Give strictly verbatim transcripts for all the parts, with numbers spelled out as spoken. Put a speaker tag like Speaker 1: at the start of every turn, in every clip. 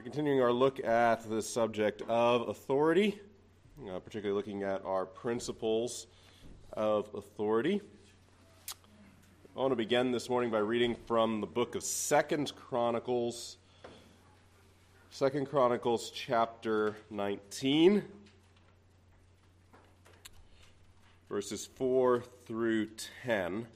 Speaker 1: continuing our look at the subject of authority, uh, particularly looking at our principles of authority. I want to begin this morning by reading from the book of Second Chronicles, Second Chronicles chapter nineteen, verses four through ten.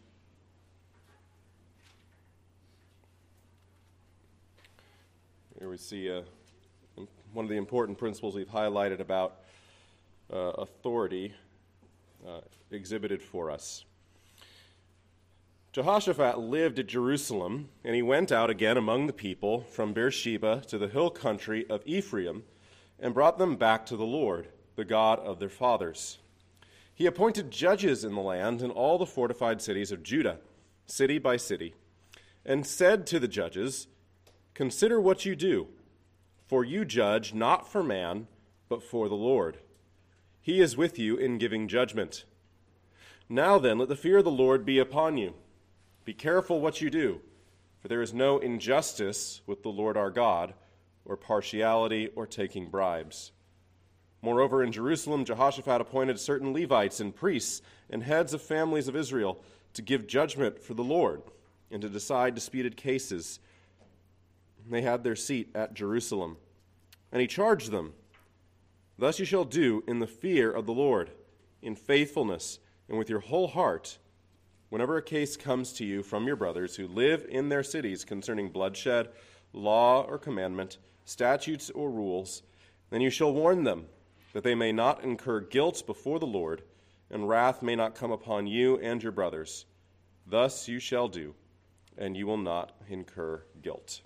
Speaker 1: Here we see uh, one of the important principles we've highlighted about uh, authority uh, exhibited for us. Jehoshaphat lived at Jerusalem, and he went out again among the people from Beersheba to the hill country of Ephraim, and brought them back to the Lord, the God of their fathers. He appointed judges in the land in all the fortified cities of Judah, city by city, and said to the judges, "Consider what you do, for you judge not for man, but for the Lord. He is with you in giving judgment. Now then, let the fear of the Lord be upon you. Be careful what you do, for there is no injustice with the Lord our God, or partiality, or taking bribes." Moreover, in Jerusalem, Jehoshaphat appointed certain Levites and priests and heads of families of Israel to give judgment for the Lord and to decide disputed cases. They had their seat at Jerusalem. And he charged them, "Thus you shall do in the fear of the Lord, in faithfulness, and with your whole heart, whenever a case comes to you from your brothers who live in their cities concerning bloodshed, law or commandment, statutes or rules, then you shall warn them, that they may not incur guilt before the Lord, and wrath may not come upon you and your brothers. Thus you shall do, and you will not incur guilt."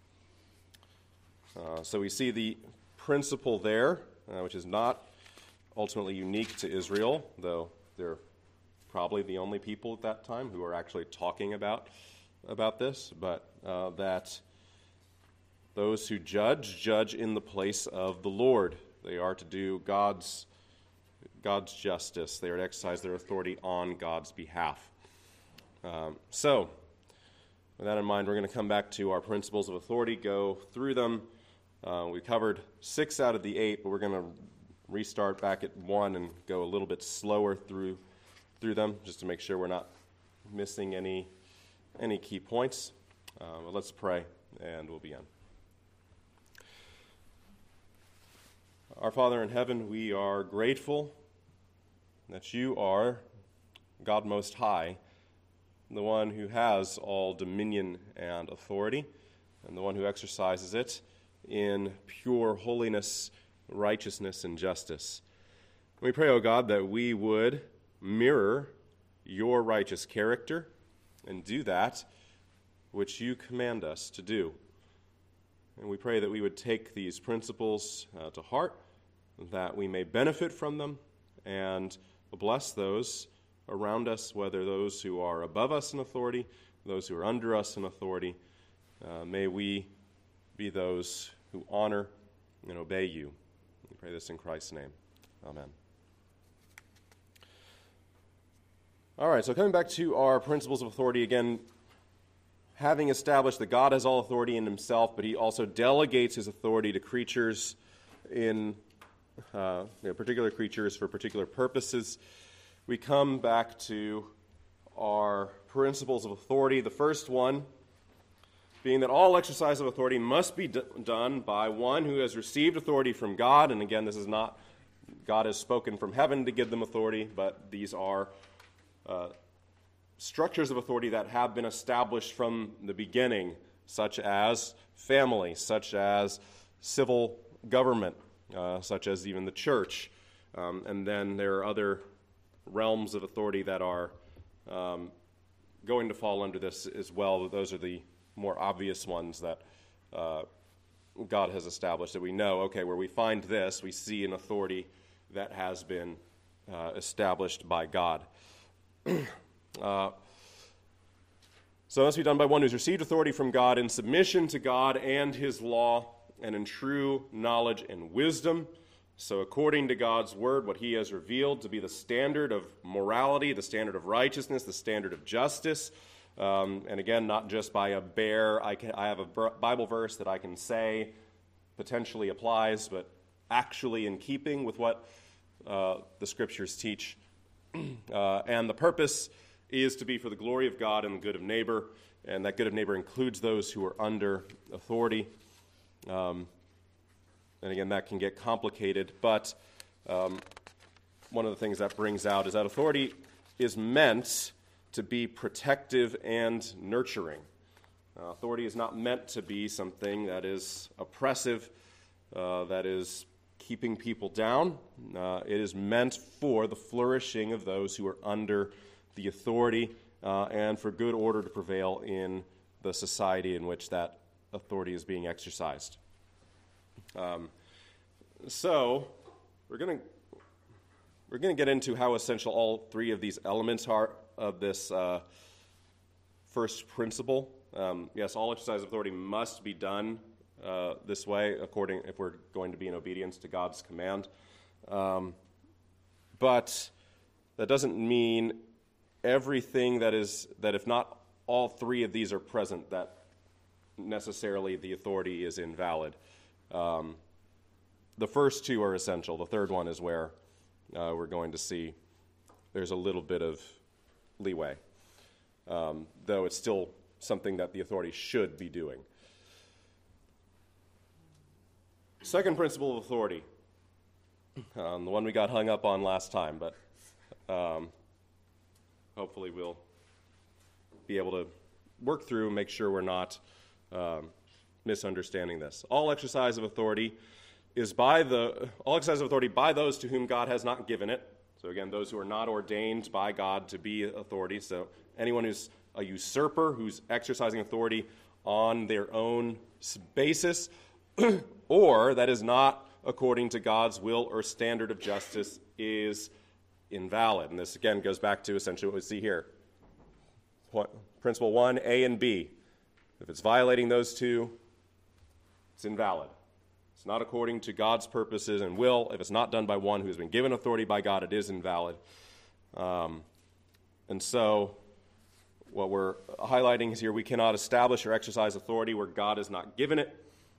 Speaker 1: Uh, so we see the principle there, uh, which is not ultimately unique to Israel, though they're probably the only people at that time who are actually talking about, about this, but uh, that those who judge, judge in the place of the Lord. They are to do God's, God's justice. They are to exercise their authority on God's behalf. Um, so, with that in mind, we're going to come back to our principles of authority, go through them. Uh, we covered six out of the eight, but we're going to restart back at one and go a little bit slower through through them, just to make sure we're not missing any any key points. Uh, well, let's pray, and we'll begin. Our Father in heaven, we are grateful that you are God Most High, the one who has all dominion and authority, and the one who exercises it in pure holiness, righteousness, and justice. We pray, O God, that we would mirror your righteous character and do that which you command us to do. And we pray that we would take these principles uh, to heart, that we may benefit from them and bless those around us, whether those who are above us in authority, those who are under us in authority. Uh, may we be those who honor and obey you. We pray this in Christ's name. Amen. All right, so coming back to our principles of authority again, having established that God has all authority in himself, but he also delegates his authority to creatures in uh, you know, particular creatures for particular purposes, we come back to our principles of authority. The first one being that all exercise of authority must be d- done by one who has received authority from God. And again, this is not God has spoken from heaven to give them authority, but these are uh, structures of authority that have been established from the beginning, such as family, such as civil government, uh, such as even the church. Um, and then there are other realms of authority that are um, going to fall under this as well. Those are the more obvious ones that uh, God has established, that we know, okay, where we find this, we see an authority that has been uh, established by God. uh, so it must be done by one who's received authority from God in submission to God and his law, and in true knowledge and wisdom. So according to God's word, what he has revealed to be the standard of morality, the standard of righteousness, the standard of justice. Um, and again, not just by a bare, I, can, I have a Bible verse that I can say potentially applies, but actually in keeping with what uh, the Scriptures teach. Uh, and the purpose is to be for the glory of God and the good of neighbor, and that good of neighbor includes those who are under authority. Um, and again, that can get complicated, but um, one of the things that brings out is that authority is meant to be protective and nurturing. Uh, authority is not meant to be something that is oppressive, uh, that is keeping people down. Uh, it is meant for the flourishing of those who are under the authority uh, and for good order to prevail in the society in which that authority is being exercised. Um, so we're going to we're going to get into how essential all three of these elements are of this uh, first principle. Um, yes, all exercise of authority must be done uh, this way, according if we're going to be in obedience to God's command. Um, but that doesn't mean everything that is that if not all three of these are present, that necessarily the authority is invalid. Um, the first two are essential. The third one is where uh, we're going to see there's a little bit of leeway, um, though it's still something that the authority should be doing. Second principle of authority, um, the one we got hung up on last time, but um, hopefully we'll be able to work through and make sure we're not um, misunderstanding this. All exercise of authority is by the all exercise of authority by those to whom God has not given it. So again, those who are not ordained by God to be authority. So anyone who's a usurper, who's exercising authority on their own basis, or that is not according to God's will or standard of justice, is invalid. And this again goes back to essentially what we see here. Point, principle one, A and B. If it's violating those two, it's invalid. It's not according to God's purposes and will. If it's not done by one who has been given authority by God, it is invalid. Um, and so what we're highlighting is here, we cannot establish or exercise authority where God has not given it.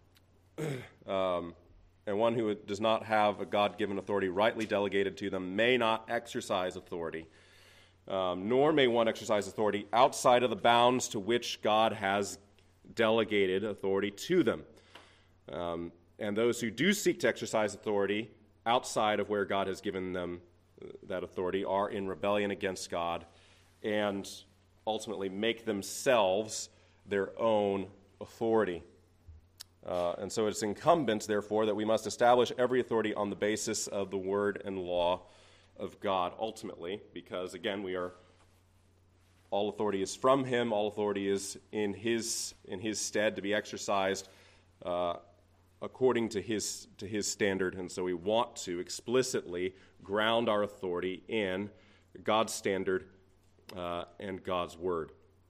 Speaker 1: um, and one who does not have a God-given authority rightly delegated to them may not exercise authority, um, nor may one exercise authority outside of the bounds to which God has delegated authority to them. Um, and those who do seek to exercise authority outside of where God has given them that authority are in rebellion against God and ultimately make themselves their own authority. Uh, and so it's incumbent, therefore, that we must establish every authority on the basis of the word and law of God, ultimately, because, again, we are, all authority is from him, all authority is in his in his stead to be exercised uh, according to his to his standard, and so we want to explicitly ground our authority in God's standard uh, and God's word.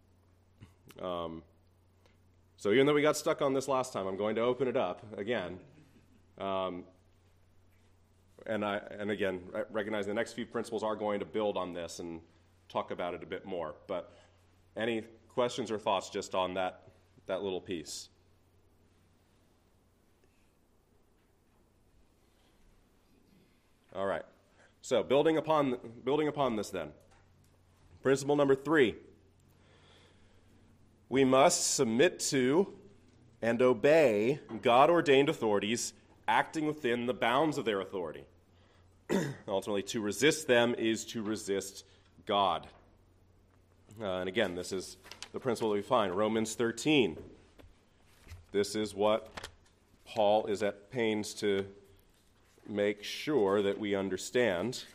Speaker 1: Um, so even though we got stuck on this last time, I'm going to open it up again. Um, and I and again, recognize the next few principles are going to build on this and talk about it a bit more. But any questions or thoughts just on that that little piece? All right. So building upon building upon this then. Principle number three. We must submit to and obey God-ordained authorities acting within the bounds of their authority. Ultimately, to resist them is to resist God. Uh, and again, this is the principle that we find. Romans thirteen. This is what Paul is at pains to make sure that we understand.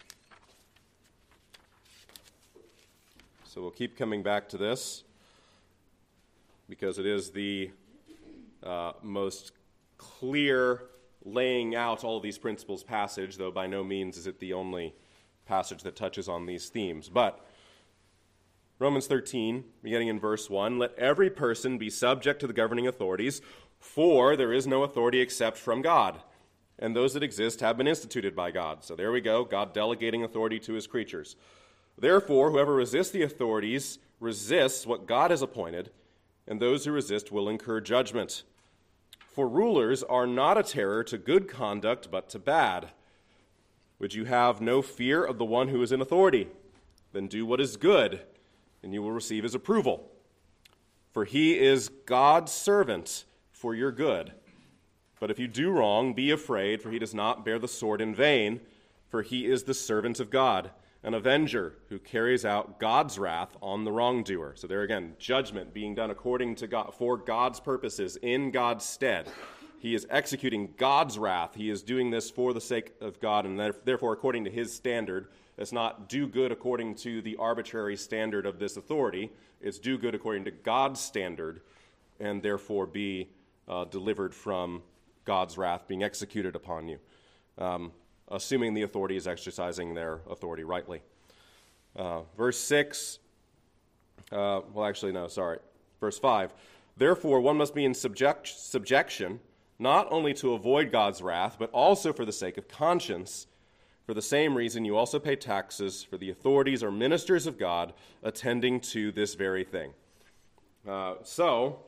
Speaker 1: So we'll keep coming back to this because it is the uh, most clear laying out all of these principles passage, though by no means is it the only passage that touches on these themes. But Romans thirteen, beginning in verse one, let every person be subject to the governing authorities, for there is no authority except from God, and those that exist have been instituted by God. So there we go, God delegating authority to his creatures. Therefore, whoever resists the authorities resists what God has appointed, and those who resist will incur judgment. For rulers are not a terror to good conduct, but to bad. Would you have no fear of the one who is in authority? Then do what is good, and you will receive his approval. For he is God's servant for your good. But if you do wrong, be afraid, for he does not bear the sword in vain, for he is the servant of God, an avenger who carries out God's wrath on the wrongdoer. So there again, judgment being done according to God, for God's purposes, in God's stead. He is executing God's wrath. He is doing this for the sake of God, and therefore according to his standard. It's not do good according to the arbitrary standard of this authority. It's do good according to God's standard, and therefore be uh, delivered from God's wrath being executed upon you, um, assuming the authority is exercising their authority rightly. Uh, verse six, uh, well, actually, no, sorry. Verse five, therefore one must be in subject, subjection, not only to avoid God's wrath, but also for the sake of conscience. For the same reason, you also pay taxes, for the authorities are ministers of God, attending to this very thing. Uh, so,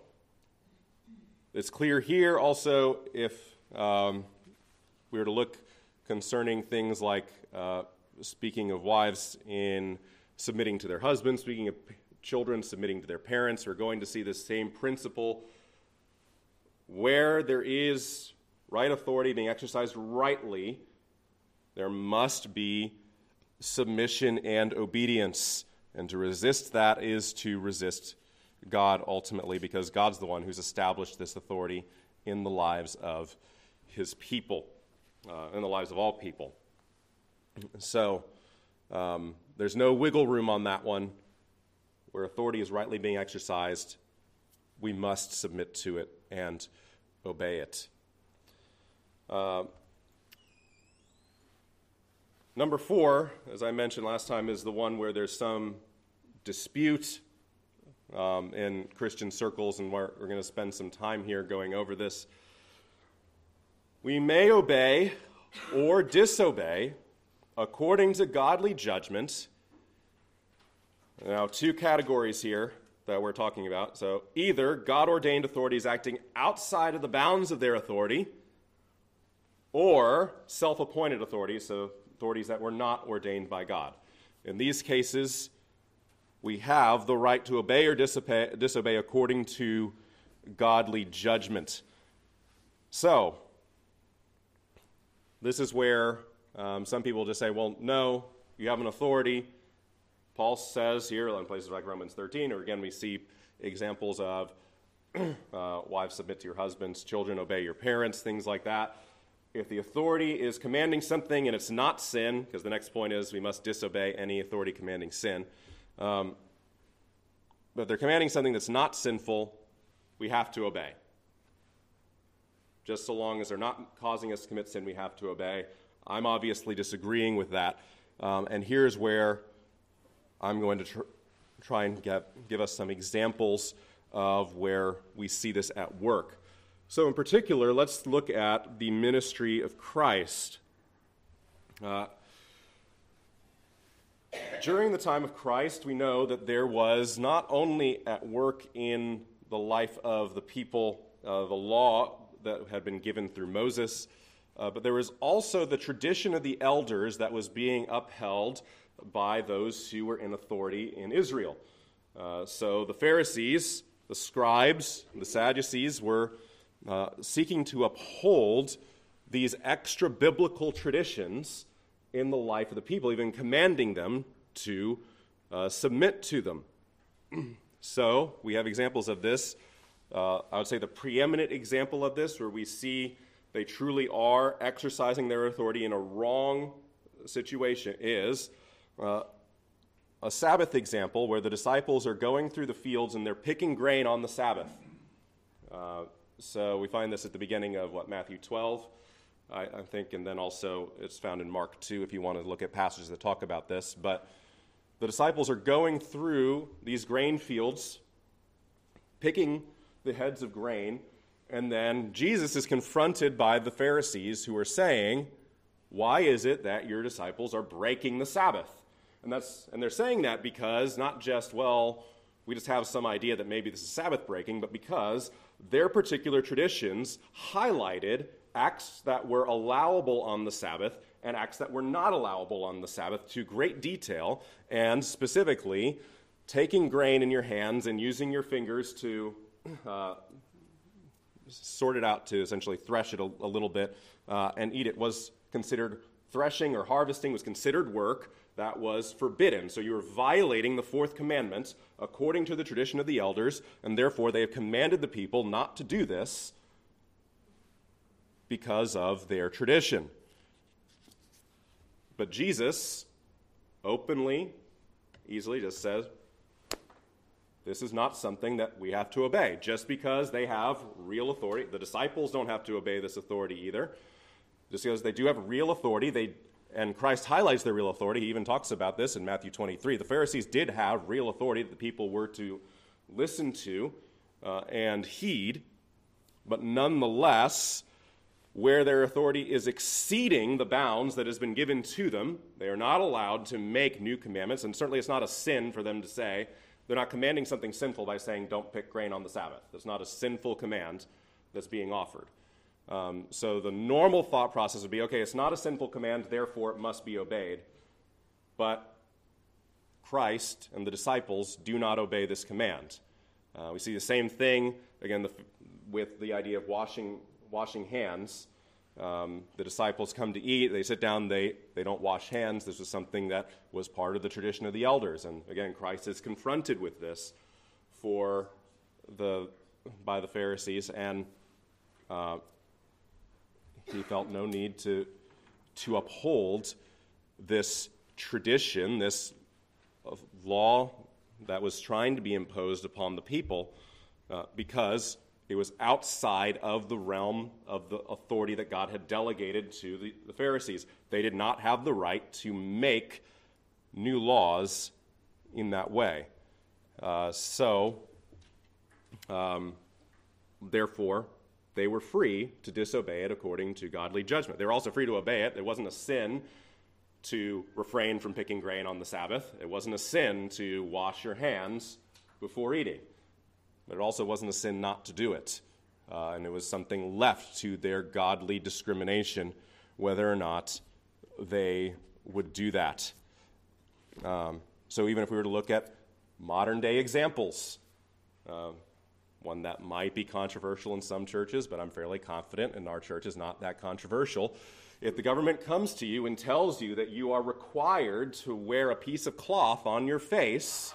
Speaker 1: it's clear here also if um, we were to look concerning things like uh, speaking of wives in submitting to their husbands, speaking of children submitting to their parents, we're going to see this same principle. Where there is right authority being exercised rightly, there must be submission and obedience. And to resist that is to resist God ultimately, because God's the one who's established this authority in the lives of his people, uh, in the lives of all people. So um, there's no wiggle room on that one. Where authority is rightly being exercised, we must submit to it and obey it. Uh, number four, as I mentioned last time, is the one where there's some dispute um, in Christian circles, and we're, we're going to spend some time here going over this. We may obey or disobey according to godly judgment. Now, two categories here that we're talking about. So either God-ordained authorities acting outside of the bounds of their authority, or self-appointed authorities, so authorities that were not ordained by God. In these cases, we have the right to obey or disobey, disobey according to godly judgment. So, this is where um, some people just say, well, no, you have an authority. Paul says here in places like Romans thirteen, or again we see examples of uh, wives submit to your husbands, children obey your parents, things like that. If the authority is commanding something and it's not sin, because the next point is we must disobey any authority commanding sin, um, but if they're commanding something that's not sinful, we have to obey. Just so long as they're not causing us to commit sin, we have to obey. I'm obviously disagreeing with that, um, and here's where I'm going to tr- try and get, give us some examples of where we see this at work. So in particular, let's look at the ministry of Christ. Uh, during the time of Christ, we know that there was not only at work in the life of the people uh, the law that had been given through Moses, uh, but there was also the tradition of the elders that was being upheld by those who were in authority in Israel. Uh, so the Pharisees, the scribes, the Sadducees were uh, seeking to uphold these extra biblical traditions in the life of the people, even commanding them to uh, submit to them. So we have examples of this. Uh, I would say the preeminent example of this, where we see they truly are exercising their authority in a wrong situation, is Uh, a Sabbath example where the disciples are going through the fields and they're picking grain on the Sabbath. Uh, so we find this at the beginning of, what, Matthew twelve, I, I think, and then also it's found in Mark two if you want to look at passages that talk about this. But the disciples are going through these grain fields, picking the heads of grain, and then Jesus is confronted by the Pharisees who are saying, why is it that your disciples are breaking the Sabbath? And that's and they're saying that because not just, well, we just have some idea that maybe this is Sabbath breaking, but because their particular traditions highlighted acts that were allowable on the Sabbath and acts that were not allowable on the Sabbath to great detail, and specifically taking grain in your hands and using your fingers to uh, sort it out, to essentially thresh it a, a little bit uh, and eat it was considered, threshing or harvesting was considered work that was forbidden. So you were violating the fourth commandment according to the tradition of the elders, and therefore they have commanded the people not to do this because of their tradition. But Jesus openly, easily just says, this is not something that we have to obey. Just because they have real authority, the disciples don't have to obey this authority either. Just because they do have real authority, they and Christ highlights their real authority. He even talks about this in Matthew twenty-three. The Pharisees did have real authority that the people were to listen to uh, and heed, but nonetheless, where their authority is exceeding the bounds that has been given to them, they are not allowed to make new commandments, and certainly it's not a sin for them to say, they're not commanding something sinful by saying don't pick grain on the Sabbath. That's not a sinful command that's being offered. Um, so the normal thought process would be, okay, it's not a sinful command, therefore it must be obeyed. But Christ and the disciples do not obey this command. Uh, we see the same thing, again, the, with the idea of washing washing hands. Um, the disciples come to eat, they sit down, they, they don't wash hands. This was something that was part of the tradition of the elders. And again, Christ is confronted with this for the by the Pharisees, and uh, he felt no need to to uphold this tradition, this law that was trying to be imposed upon the people, uh, because it was outside of the realm of the authority that God had delegated to the, the Pharisees. They did not have the right to make new laws in that way. Uh, so, um, therefore, they were free to disobey it according to godly judgment. They were also free to obey it. It wasn't a sin to refrain from picking grain on the Sabbath. It wasn't a sin to wash your hands before eating. But it also wasn't a sin not to do it. Uh, and it was something left to their godly discrimination whether or not they would do that. Um, so even if we were to look at modern-day examples, uh, one that might be controversial in some churches, but I'm fairly confident in our church is not that controversial. If the government comes to you and tells you that you are required to wear a piece of cloth on your face,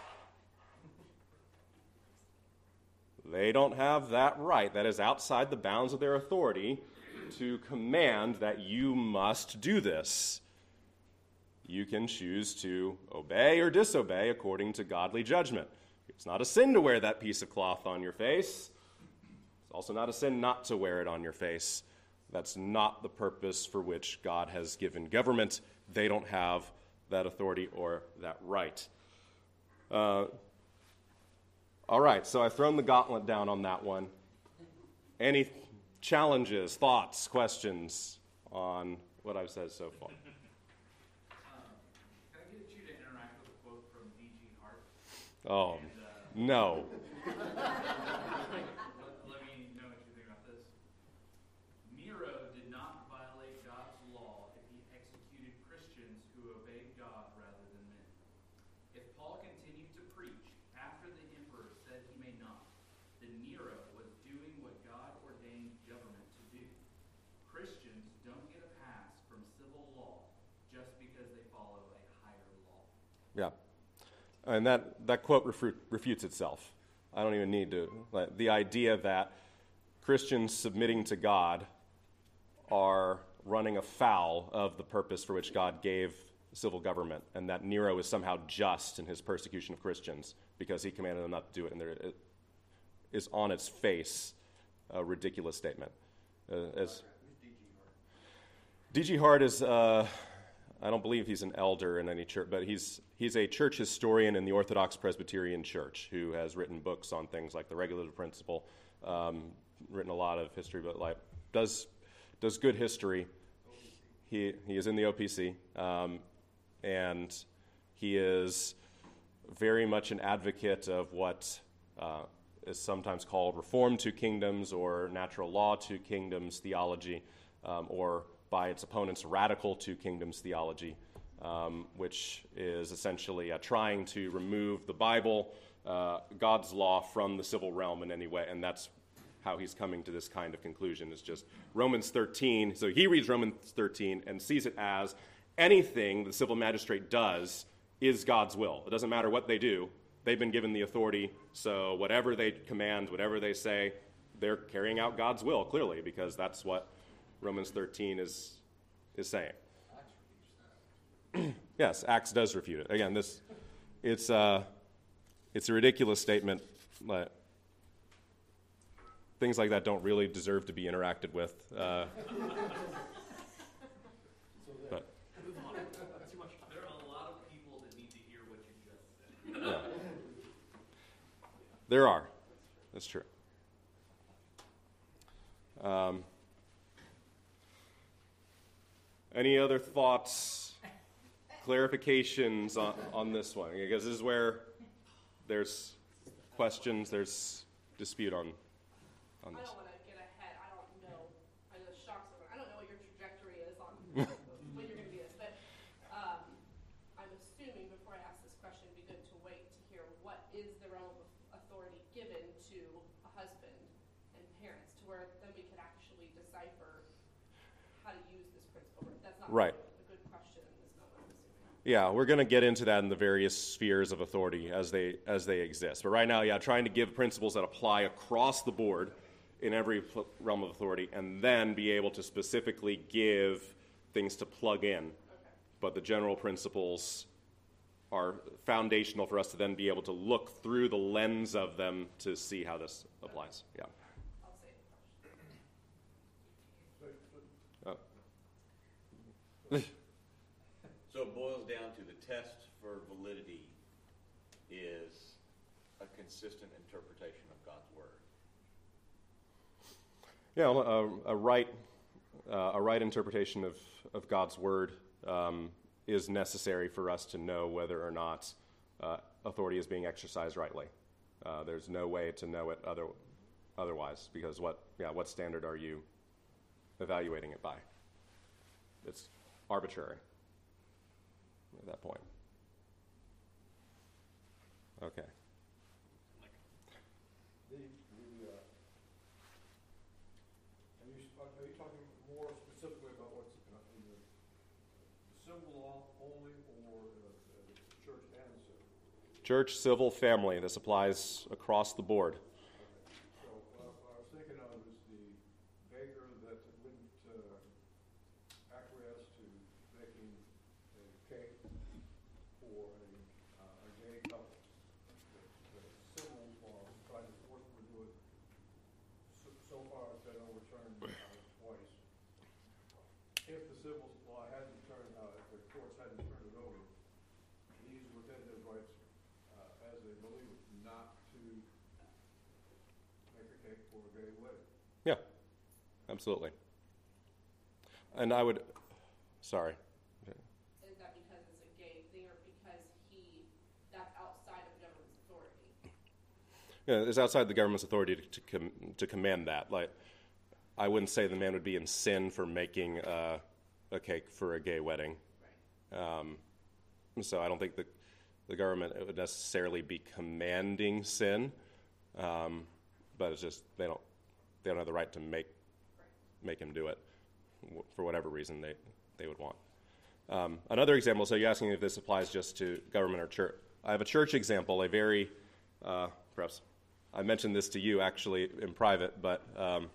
Speaker 1: they don't have that right. That is outside the bounds of their authority to command that you must do this. You can choose to obey or disobey according to godly judgment. It's not a sin to wear that piece of cloth on your face. It's also not a sin not to wear it on your face. That's not the purpose for which God has given government. They don't have that authority or that right. Uh, all right, so I've thrown the gauntlet down on that one. Any challenges, thoughts, questions on what I've said so far?
Speaker 2: Can I get you to interact with a quote from D G Hart?
Speaker 1: Oh,
Speaker 2: and, uh,
Speaker 1: no.
Speaker 2: let, let me know what you think about this. Nero did not violate God's law if he executed Christians who obeyed God rather than men. If Paul continued to preach after the emperor said he may not, then Nero was doing what God ordained government to do. Christians don't get a pass from civil law just because they follow a higher law.
Speaker 1: Yeah. And that, that quote refute, refutes itself. I don't even need to. Like, the idea that Christians submitting to God are running afoul of the purpose for which God gave civil government, and that Nero is somehow just in his persecution of Christians because he commanded them not to do it, and there it is on its face a ridiculous statement. Uh, as D G Hart is, uh, I don't believe he's an elder in any church, but he's he's a church historian in the Orthodox Presbyterian Church who has written books on things like the regulative principle, um, written a lot of history, but like does does good history. He he is in the O P C, um, and he is very much an advocate of what uh, is sometimes called Reformed Two Kingdoms or Natural Law Two Kingdoms theology, um, or by its opponents, Radical Two Kingdoms theology, um, which is essentially uh, trying to remove the Bible, uh, God's law, from the civil realm in any way, and that's how he's coming to this kind of conclusion. Is just Romans thirteen. So he reads Romans thirteen and sees it as anything the civil magistrate does is God's will. It doesn't matter what they do. They've been given the authority, so whatever they command, whatever they say, they're carrying out God's will, clearly, because that's what Romans thirteen is is saying. Yes, Acts does refute it. Again, this it's uh, it's a ridiculous statement. But things like that don't really deserve to be interacted with. Uh, but
Speaker 2: There are a lot of people that need to hear what you just said.
Speaker 1: yeah. There are. That's true. Um, any other thoughts, clarifications on, on this one? Because this is where there's questions, there's dispute on, on
Speaker 3: I
Speaker 1: this.
Speaker 3: don't want to get ahead. I don't know. I know shocks over. I don't know what your trajectory is on when you're going to do this, but um, I'm assuming before I ask this question, it'd be good to wait to hear what is the realm of authority given to a husband and parents, to where then we could actually decipher how to use this principle. That's not
Speaker 1: Right.
Speaker 3: really a good question in this moment, I'm assuming.
Speaker 1: Yeah, we're going to get into that in the various spheres of authority as they as they exist. But right now, yeah, trying to give principles that apply across the board in every pl- realm of authority, and then be able to specifically give things to plug in.
Speaker 3: Okay.
Speaker 1: But the general principles are foundational for us to then be able to look through the lens of them to see how this applies. Yeah.
Speaker 3: I'll say the question.
Speaker 1: Oh.
Speaker 4: So it boils down to the test for validity is a consistent interpretation of God's word.
Speaker 1: Yeah, well, a, a right, uh, a right interpretation of, of God's word um, is necessary for us to know whether or not uh, authority is being exercised rightly. Uh, there's no way to know it other, otherwise, because what, yeah, what standard are you evaluating it by? It's arbitrary at that point. Okay.
Speaker 5: The, the, uh, are you, are you talking more specifically about what's in the, the civil law only, or uh, the church and civil?
Speaker 1: Church, civil, family. This applies across the board.
Speaker 5: Okay. So what I was thinking of is the baker that wouldn't uh, acquiesce to making a cake for a, uh, a gay couple. The, the civil law tried to force them to do it. So, so far, it's been overturned uh, twice. If the civil law hadn't turned, uh, if the courts hadn't turned it over, he's within his rights uh, as a believer not to make a cake for a gay wedding.
Speaker 1: Yeah, absolutely. And I would, sorry.
Speaker 3: Is that because it's a gay thing, or because he, that's outside of the government's authority?
Speaker 1: Yeah, it's outside the government's authority to, to, com- to command that. Like, I wouldn't say the man would be in sin for making uh, a cake for a gay wedding.
Speaker 3: Right.
Speaker 1: Um, so I don't think the, the government would necessarily be commanding sin, um, but it's just they don't they don't have the right to make make him do it w- for whatever reason they, they would want. Um, another example, so you're asking if this applies just to government or church. I have a church example, a very, uh, perhaps, I mentioned this to you actually in private, but um,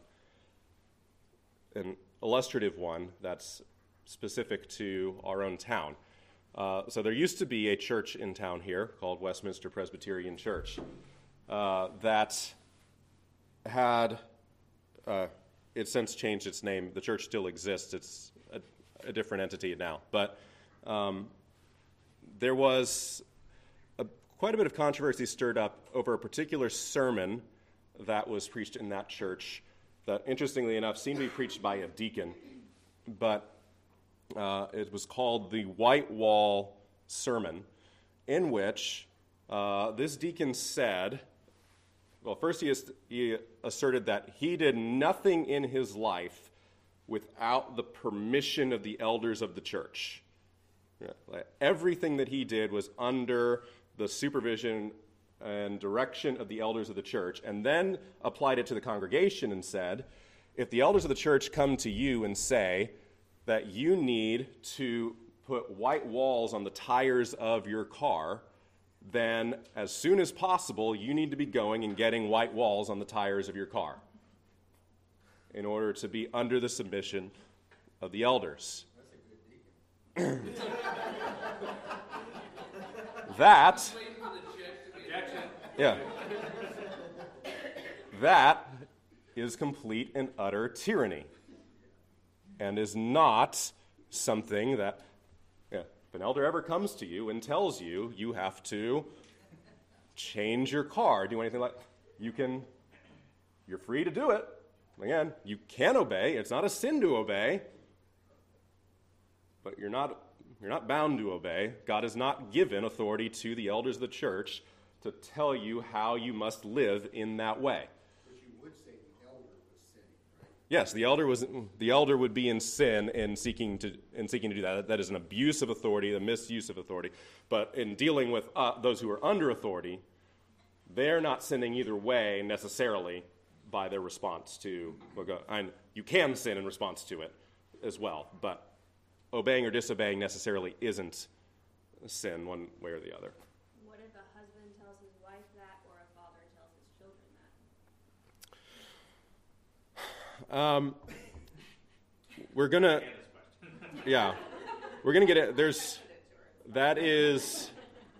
Speaker 1: an illustrative one that's specific to our own town. Uh, so there used to be a church in town here called Westminster Presbyterian Church uh, that had, uh, it's since changed its name. The church still exists. It's a, a different entity now. But um, there was a, quite a bit of controversy stirred up over a particular sermon that was preached in that church that, interestingly enough, seemed to be preached by a deacon. But Uh, it was called the White Wall Sermon, in which uh, this deacon said well, first he, is, he asserted that he did nothing in his life without the permission of the elders of the church. Yeah, like everything that he did was under the supervision and direction of the elders of the church, and then applied it to the congregation and said, if the elders of the church come to you and say that you need to put white walls on the tires of your car, then as soon as possible, you need to be going and getting white walls on the tires of your car in order to be under the submission of the elders. That, yeah, that is complete and utter tyranny, and is not something that, yeah, if an elder ever comes to you and tells you you have to change your car, do anything like, you can, you're free to do it. Again, you can obey. It's not a sin to obey, but you're not you're not bound to obey. God has not given authority to the elders of the church to tell you how you must live in that way.
Speaker 6: But you would say the elder was sinning, right?
Speaker 1: Yes, the elder was the elder would be in sin in seeking to in seeking to do that. That is an abuse of authority, a misuse of authority. But in dealing with uh, those who are under authority, they're not sinning either way necessarily by their response to, and you can sin in response to it as well, but obeying or disobeying necessarily isn't sin one way or the other.
Speaker 7: What if a husband tells his wife that, or a father tells his children that?
Speaker 1: Um, we're gonna, yeah, we're gonna get it. There's, that is,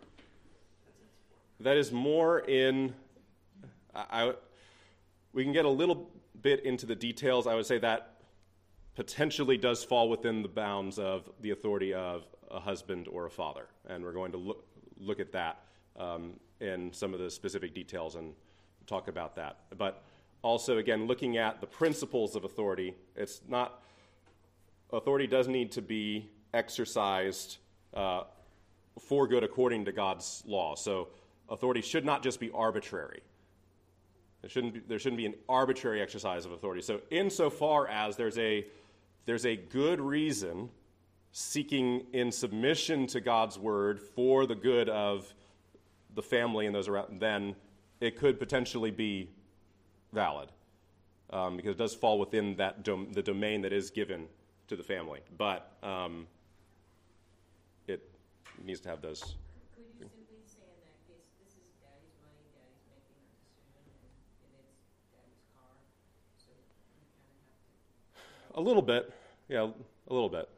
Speaker 1: that is more in, I, I we can get a little bit into the details. I would say that potentially does fall within the bounds of the authority of a husband or a father. And we're going to look, look at that um, in some of the specific details and talk about that. But also, again, looking at the principles of authority, it's not, authority does need to be exercised uh, for good according to God's law. So authority should not just be arbitrary. There shouldn't be, there shouldn't be an arbitrary exercise of authority. So insofar as there's a there's a good reason seeking in submission to God's word for the good of the family and those around, then it could potentially be valid um, because it does fall within that dom- the domain that is given to the family. But um, it needs to have those.
Speaker 8: Could you simply say in that case, this is daddy's money, daddy's making a decision, and, and it's daddy's car, so you kind of have to...
Speaker 1: A little bit, yeah, a little bit.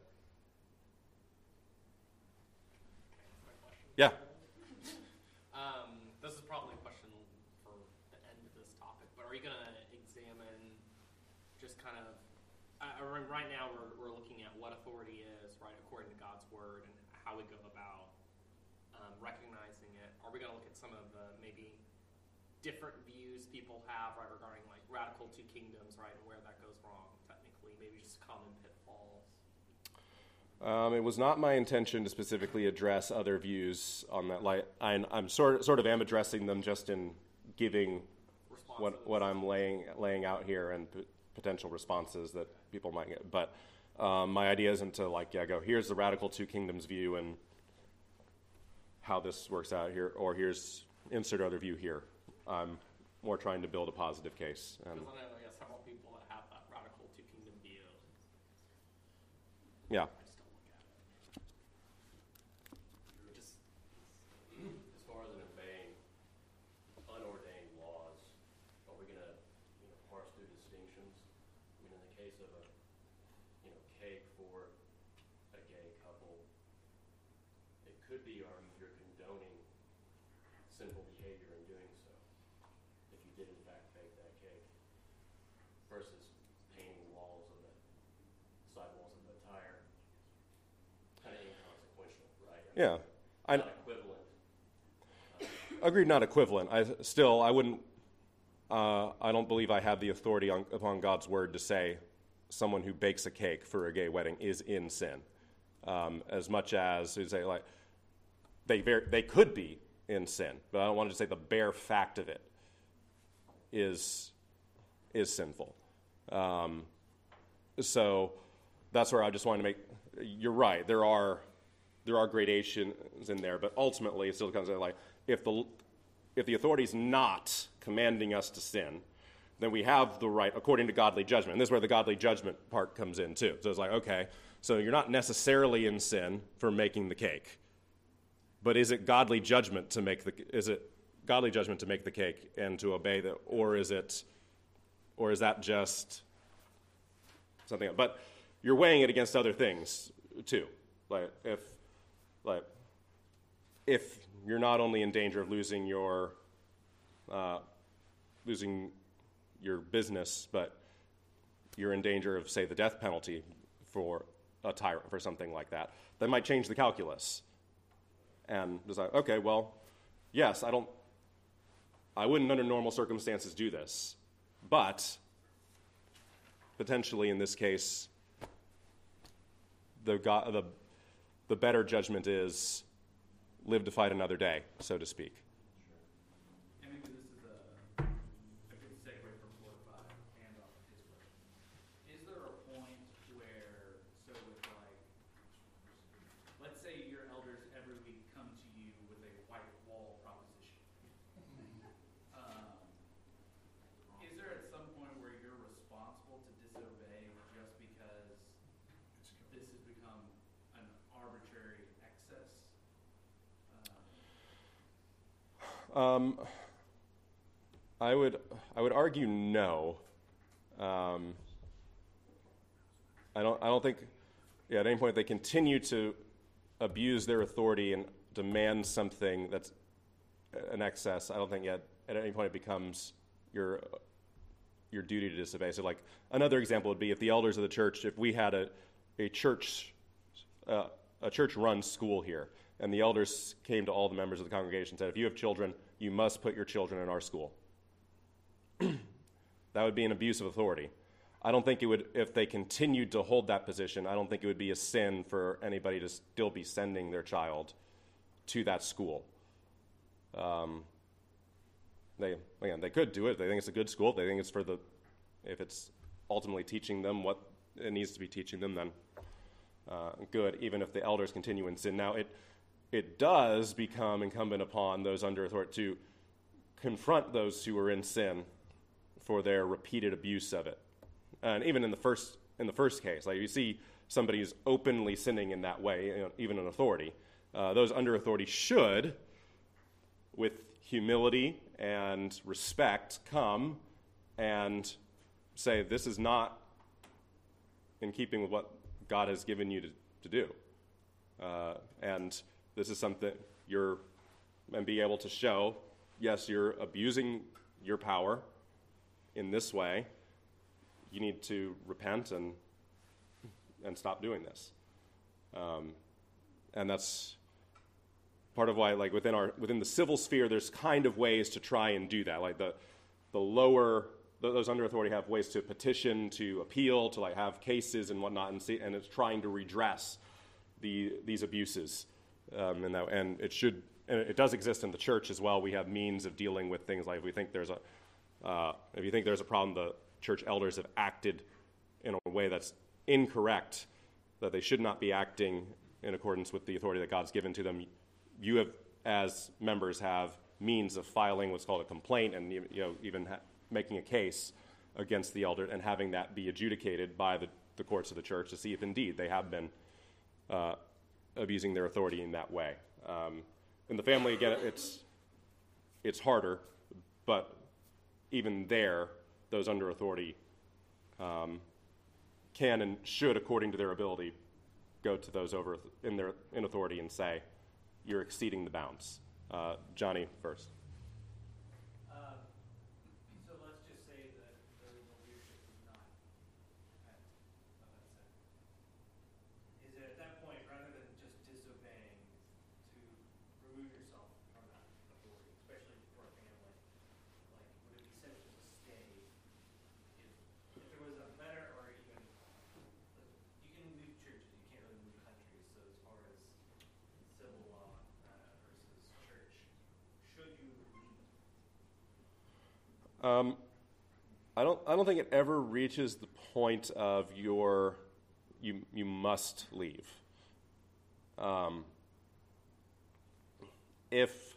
Speaker 1: Yeah.
Speaker 9: Um, this is probably a question for the end of this topic, but are you going to examine just kind of, uh, right now we're, we're looking at what authority is, right, according to God's word, and how we go about um, recognizing it. Are we going to look at some of the maybe different views people have, right, regarding like radical two kingdoms, right, and where that goes wrong technically, maybe just common pitfalls?
Speaker 1: Um, it was not my intention to specifically address other views on that. Like, I'm, I'm sort sort of am addressing them just in giving what what I'm laying laying out here and p- potential responses that people might get. But um, my idea isn't to like, yeah, go here's the radical two kingdoms view and how this works out here, or here's insert other view here. I'm more trying to build a positive case. And
Speaker 9: Because I know we have several people that have that radical two kingdom view.
Speaker 1: yeah.
Speaker 9: Just
Speaker 10: As far as in obeying unordained laws, are we going to, you know, parse through distinctions? I mean, in the case of a, you know, cake for a gay couple, it could be argued you're condoning sinful behavior in doing so, if you did in fact bake that cake, versus painting walls of the sidewalls of the tire. Kind of inconsequential, right? I mean,
Speaker 1: Yeah. I,
Speaker 10: not equivalent.
Speaker 1: Agreed, not equivalent. I still, I wouldn't. Uh, I don't believe I have the authority on, upon God's word to say someone who bakes a cake for a gay wedding is in sin, um, as much as to say like they ver- they could be in sin, but I don't want to say the bare fact of it is is sinful. Um, so that's where I just wanted to make. You're right. There are there are gradations in there, but ultimately it still comes down to like if the if the authority is not commanding us to sin, then we have the right according to godly judgment. And this is where the godly judgment part comes in too. So it's like, okay, so you're not necessarily in sin for making the cake, but is it godly judgment to make the is it godly judgment to make the cake and to obey the, or is it, or is that just something else? But you're weighing it against other things too. Like if, like if you're not only in danger of losing your, uh, losing your business, but you're in danger of, say, the death penalty for a tyrant, for something like that, that might change the calculus. And it's like, okay, well, yes, I don't, I wouldn't under normal circumstances do this, but potentially in this case, the go- the the better judgment is live to fight another day, so to speak.
Speaker 2: And maybe this is a, a good segue from four to five and off of his question. Is there a point where, so with like, let's say your elders every week come to you with a white wall proposition. um, is there at some point where you're responsible to disobey just because this has become an arbitrary excess?
Speaker 1: Um, I would I would argue no. Um, I don't I don't think yeah, at any point they continue to abuse their authority and demand something that's an excess. I don't think yet at any point it becomes your your duty to disobey. So like another example would be if the elders of the church, if we had a a church uh, a church run school here, and the elders came to all the members of the congregation and said, if you have children, you must put your children in our school. That would be an abuse of authority. I don't think it would, if they continued to hold that position, I don't think it would be a sin for anybody to still be sending their child to that school. Um, they, again, they could do it. They think it's a good school. They think it's for the, if it's ultimately teaching them what it needs to be teaching them, then uh, good, even if the elders continue in sin. Now, it it does become incumbent upon those under authority to confront those who are in sin for their repeated abuse of it. And even in the first in the first case, like you see somebody who's openly sinning in that way, you know, even in authority, uh, those under authority should, with humility and respect, come and say, this is not in keeping with what God has given you to, to do. Uh, and this is something you're, and be able to show, yes, you're abusing your power in this way. You need to repent and and stop doing this. Um, and that's part of why, like within our within the civil sphere, there's kind of ways to try and do that. Like the the lower those under authority have ways to petition, to appeal, to like have cases and whatnot, and see, and it's trying to redress the these abuses. Um, and that, and it should, and it does exist in the church as well. We have means of dealing with things like if we think there's a uh, if you think there's a problem, the church elders have acted in a way that's incorrect, that they should not be acting in accordance with the authority that God's given to them. You have, as members, have means of filing what's called a complaint, and you know even ha- making a case against the elder and having that be adjudicated by the, the courts of the church to see if indeed they have been uh, abusing their authority in that way. Um, in the family, again, it's it's harder, but even there, those under authority um, can and should, according to their ability, go to those over in their in authority and say, "You're exceeding the bounds." Uh, Johnny first.
Speaker 2: Uh, so let's just say that the leadership is not at of that set. Is it at that point, rather than just disobeying, to remove yourself from that authority, especially for a family? Like, would it be sensible to stay if, if there was a better, or even, like, you can move churches, you can't really move countries, so as far as civil law uh, versus church, should you
Speaker 1: Um, I don't. I don't think it ever reaches the point of your you you must leave. Um, if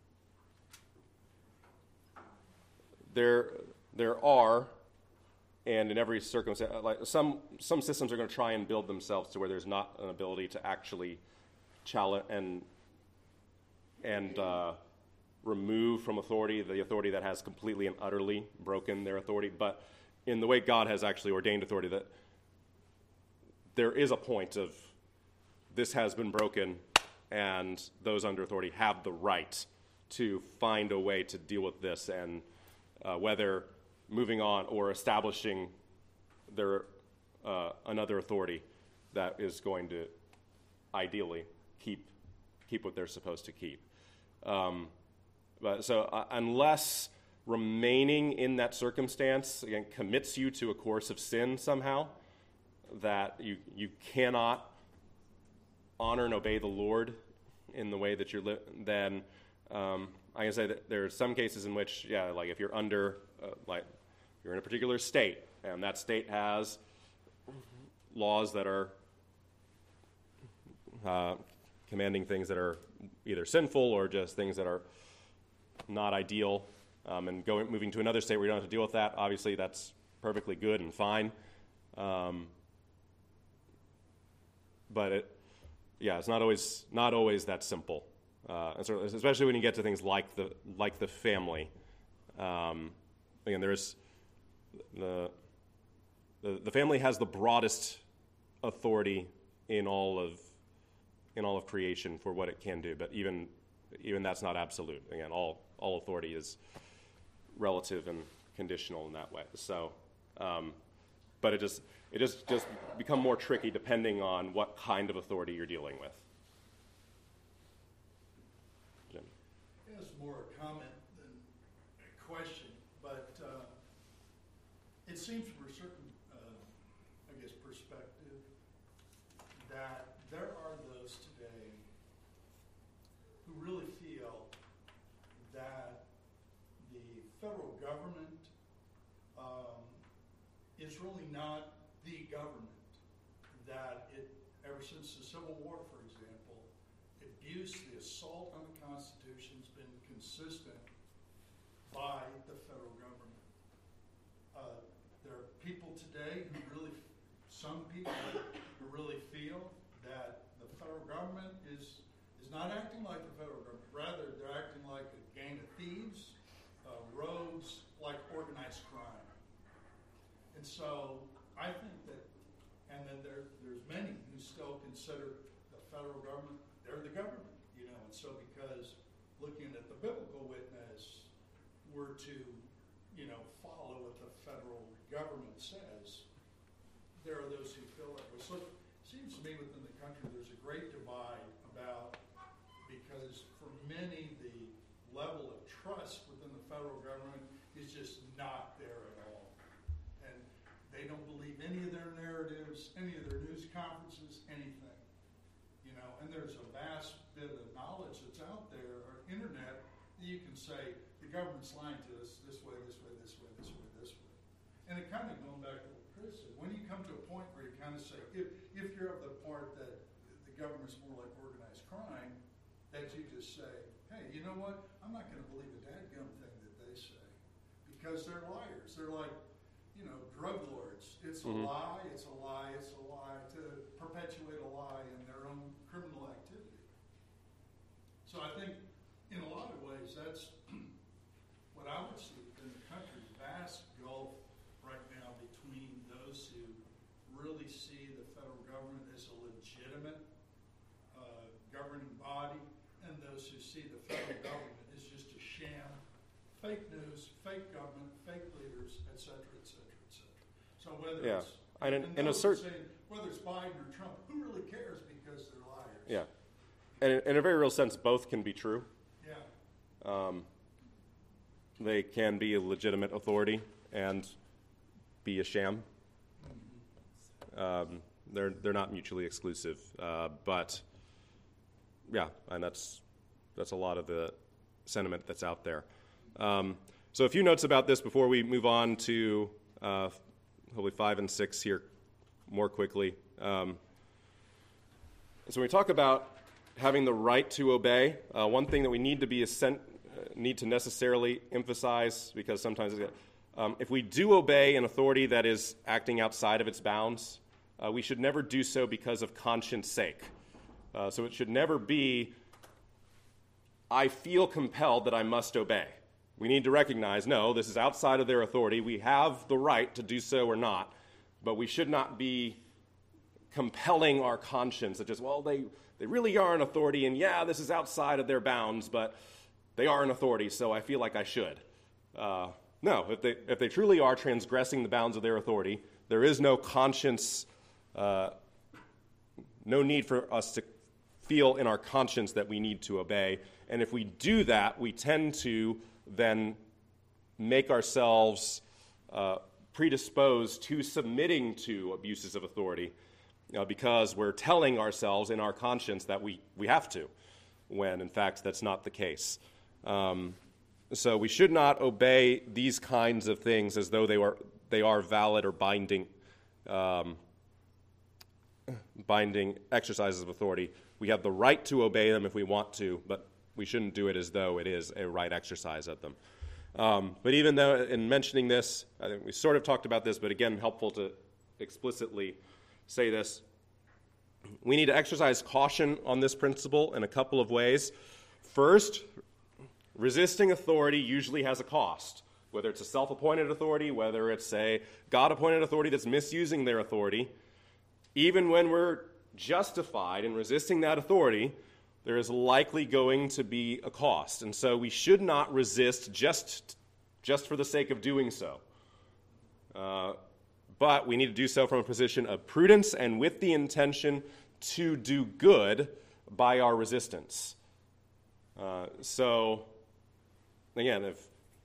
Speaker 1: there there are, and in every circumstance, like some some systems are going to try and build themselves to where there's not an ability to actually challenge and and uh, remove from authority the authority that has completely and utterly broken their authority. But in the way God has actually ordained authority, that there is a point of this has been broken, and those under authority have the right to find a way to deal with this, and uh, whether moving on or establishing their uh, another authority that is going to ideally keep keep what they're supposed to keep. Um, but so uh, unless remaining in that circumstance again commits you to a course of sin somehow, that you you cannot honor and obey the Lord in the way that you're li- then um, I can say that there are some cases in which, yeah, like if you're under, uh, like you're in a particular state, and that state has laws that are uh, commanding things that are either sinful or just things that are not ideal, um, and going moving to another state where you don't have to deal with that, obviously that's perfectly good and fine. Um, but it, yeah, it's not always not always that simple, uh, and so especially when you get to things like the like the family. Um, again, there's the, the the family has the broadest authority in all of in all of creation for what it can do, but even even that's not absolute. Again, all all authority is relative and conditional in that way. So, um, but it just it just just become more tricky depending on what kind of authority you're dealing with. Jim.
Speaker 11: It's more a comment than a question, but uh, it seems from a certain, uh, I guess, perspective that there are those today who really feel that the federal government um, is really not the government, that it, ever since the Civil War, for example, abuse, the assault on the Constitution has been consistent by the federal government. Uh, there are people today who really, some people who really feel that the federal government is is not acting like the federal government. Rather, they're acting like a gang of thieves, uh, rogues, like organized crime. And so I think that, and then there there's many who still consider the federal government, they're the government, you know. And so because looking at the biblical witness, we're to, you know, follow what the federal government says, there are those who feel that way. So it seems to me within the country there's a great divide about, because for many the level of trust within the federal government is just not there at all. And they don't believe any of their narratives, any of their news conferences, anything. You know, and there's a vast bit of knowledge that's out there, or internet, that you can say, the government's lying to us this way, this way, this way, this way, this way. And it kind of going back to what Chris said, when you come to a point where you kind of say, if, if you're of the part that the government's more like organized crime, that you just say, hey, you know what? I'm not going to believe a dadgum thing that they say, because they're liars. They're like, you know, drug lords. It's a
Speaker 1: Mm-hmm.
Speaker 11: lie, it's a lie, it's a lie, to perpetuate a lie in their own criminal activity. So I think, in a lot of ways, that's what I would see in the country, vast gulf right now between those who really see the federal government as a legitimate uh, governing body and those who see the federal government as just a sham, fake news, fake government, fake leaders, et cetera, et cetera, et cetera. So whether
Speaker 1: Yeah.
Speaker 11: it's
Speaker 1: And in-
Speaker 11: and
Speaker 1: in a
Speaker 11: those
Speaker 1: cert-
Speaker 11: saying, whether it's Biden or Trump, who really cares because they're liars?
Speaker 1: Yeah, and in, in a very real sense, both can be true.
Speaker 11: Yeah.
Speaker 1: Um, they can be a legitimate authority and be a sham. Um, they're they're not mutually exclusive, uh, but yeah, and that's that's a lot of the sentiment that's out there. Um, So a few notes about this before we move on to uh, hopefully five and six here more quickly. Um, so when we talk about having the right to obey, uh, one thing that we need to be ascent, uh, need to necessarily emphasize, because sometimes um, if we do obey an authority that is acting outside of its bounds, uh, we should never do so because of conscience sake. Uh, so it should never be, I feel compelled that I must obey. We need to recognize, no, this is outside of their authority. We have the right to do so or not, but we should not be compelling our conscience that just, well, they, they really are an authority, and yeah, this is outside of their bounds, but they are an authority, so I feel like I should. Uh, no, if they, if they truly are transgressing the bounds of their authority, there is no conscience, uh, no need for us to feel in our conscience that we need to obey. And if we do that, we tend to then make ourselves uh, predisposed to submitting to abuses of authority uh, because we're telling ourselves in our conscience that we, we have to, when in fact that's not the case. Um, so we should not obey these kinds of things as though they were they are valid or binding um, binding exercises of authority. We have the right to obey them if we want to, but we shouldn't do it as though it is a right exercise of them. Um, but even though in mentioning this, I think we sort of talked about this, but again, helpful to explicitly say this. We need to exercise caution on this principle in a couple of ways. First, resisting authority usually has a cost, whether it's a self-appointed authority, whether it's a God-appointed authority that's misusing their authority. Even when we're justified in resisting that authority, there is likely going to be a cost. And so we should not resist just, just for the sake of doing so. Uh, but we need to do so from a position of prudence and with the intention to do good by our resistance. Uh, so, again, if, if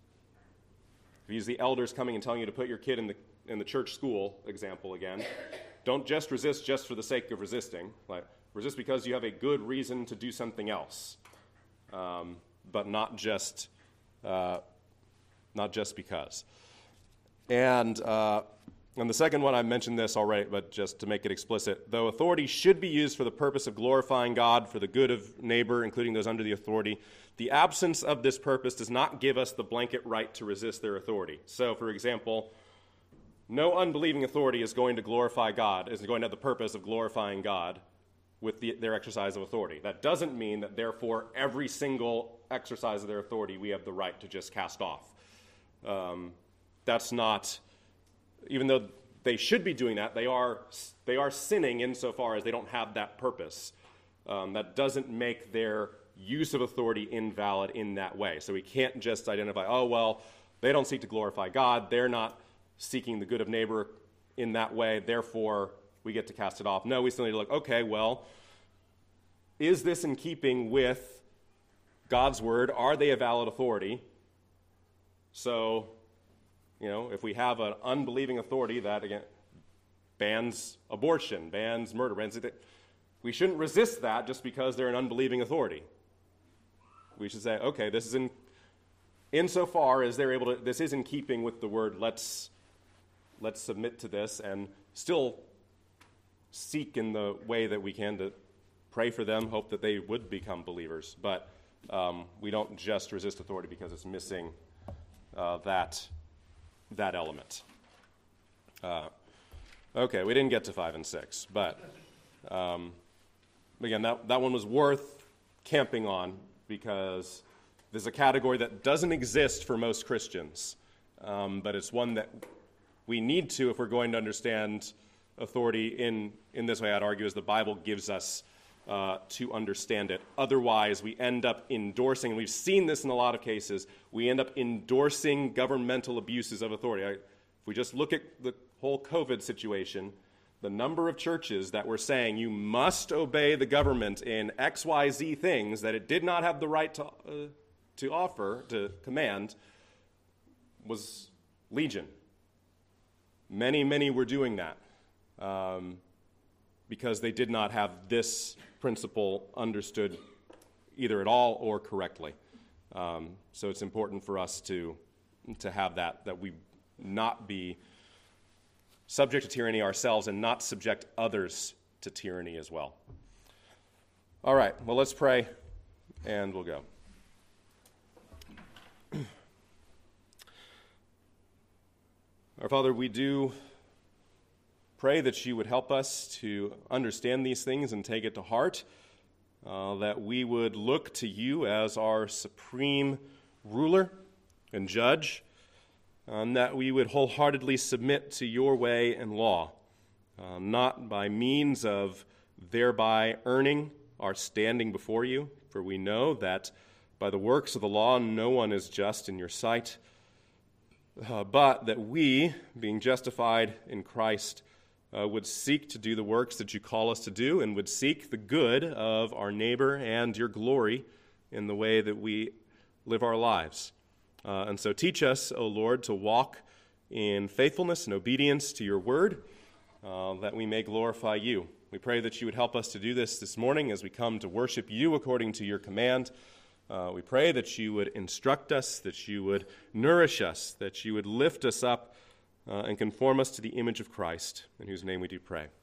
Speaker 1: you use the elders coming and telling you to put your kid in the, in the church school example again, don't just resist just for the sake of resisting. Like, resist because you have a good reason to do something else, um, but not just uh, not just because. And uh, and the second one, I mentioned this already, but just to make it explicit, though authority should be used for the purpose of glorifying God, for the good of neighbor, including those under the authority, the absence of this purpose does not give us the blanket right to resist their authority. So, for example, no unbelieving authority is going to glorify God, is going to have the purpose of glorifying God with the, their exercise of authority. That doesn't mean that, therefore, every single exercise of their authority we have the right to just cast off. Um, that's not, even though they should be doing that, they are they are sinning insofar as they don't have that purpose. Um, that doesn't make their use of authority invalid in that way. So we can't just identify, oh, well, they don't seek to glorify God, they're not seeking the good of neighbor in that way, therefore we get to cast it off. No, we still need to look, okay, well, is this in keeping with God's word? Are they a valid authority? So, you know, if we have an unbelieving authority that, again, bans abortion, bans murder, bans it, we shouldn't resist that just because they're an unbelieving authority. We should say, okay, this is in, insofar as they're able to, this is in keeping with the word, let's, let's submit to this and still seek in the way that we can to pray for them, hope that they would become believers. But um, we don't just resist authority because it's missing uh, that that element. Uh, okay, we didn't get to five and six, but um, again, that, that one was worth camping on because there's a category that doesn't exist for most Christians, um, but it's one that we need to if we're going to understand authority in, in this way, I'd argue, as the Bible gives us uh, to understand it. Otherwise, we end up endorsing, and we've seen this in a lot of cases, we end up endorsing governmental abuses of authority. I, if we just look at the whole COVID situation, the number of churches that were saying you must obey the government in X Y Z things that it did not have the right to, uh, to offer, to command, was legion. Many, many were doing that. Um, because they did not have this principle understood either at all or correctly. Um, so it's important for us to to have that, that we not be subject to tyranny ourselves and not subject others to tyranny as well. All right, well, let's pray, and we'll go. Our Father, we do pray that you would help us to understand these things and take it to heart, uh, that we would look to you as our supreme ruler and judge, and that we would wholeheartedly submit to your way and law, uh, not by means of thereby earning our standing before you, for we know that by the works of the law no one is just in your sight, uh, but that we, being justified in Christ, uh, would seek to do the works that you call us to do and would seek the good of our neighbor and your glory in the way that we live our lives. Uh, and so teach us, O Lord, to walk in faithfulness and obedience to your word, uh, that we may glorify you. We pray that you would help us to do this this morning as we come to worship you according to your command. Uh, we pray that you would instruct us, that you would nourish us, that you would lift us up uh, and conform us to the image of Christ, in whose name we do pray.